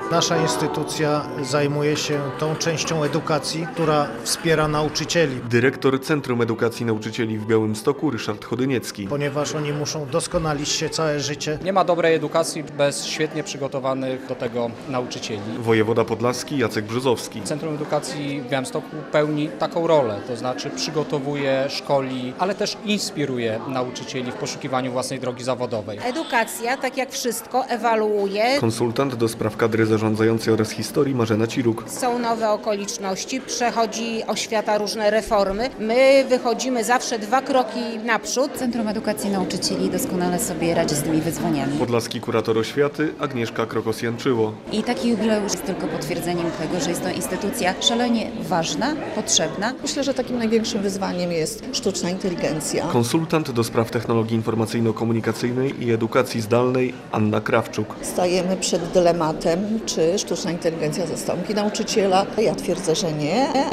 Nasza instytucja zajmuje się tą częścią edukacji, która wspiera nauczycieli, Dyrektor Centrum Edukacji Nauczycieli w Białymstoku Ryszard Chodyniecki. ponieważ oni muszą doskonalić się całe życie. Nie ma dobrej edukacji bez świetnie przygotowanych do tego nauczycieli. Wojewoda podlaski Jacek Brzozowski. Centrum Edukacji w Białymstoku pełni taką rolę, to znaczy przygotowuje, szkoli, ale też inspiruje nauczycieli w poszukiwaniu własnej drogi zawodowej. Edukacja, tak jak wszystko, ewaluuje. Konsultant do spraw kadry zarządzającej oraz historii Marzena Ciruk. Są nowe okoliczności, przechodzi oświata różne reformy. My wychodzimy zawsze 2 kroki naprzód. Centrum Edukacji Nauczycieli doskonale sobie radzi z tymi wyzwaniami. Podlaski kurator oświaty Agnieszka Krokosjan-Czyło. I taki jubileusz jest tylko potwierdzeniem tego, że jest to instytucja szalenie ważna, potrzebna. Myślę, że takim największym wyzwaniem jest sztuczna inteligencja. Konsultant do spraw technologii informacyjno-komunikacyjnej i edukacji zdalnej Anna Krawczuk. Stajemy przed dylematem, czy sztuczna inteligencja zastąpi nauczyciela. Ja twierdzę, że nie.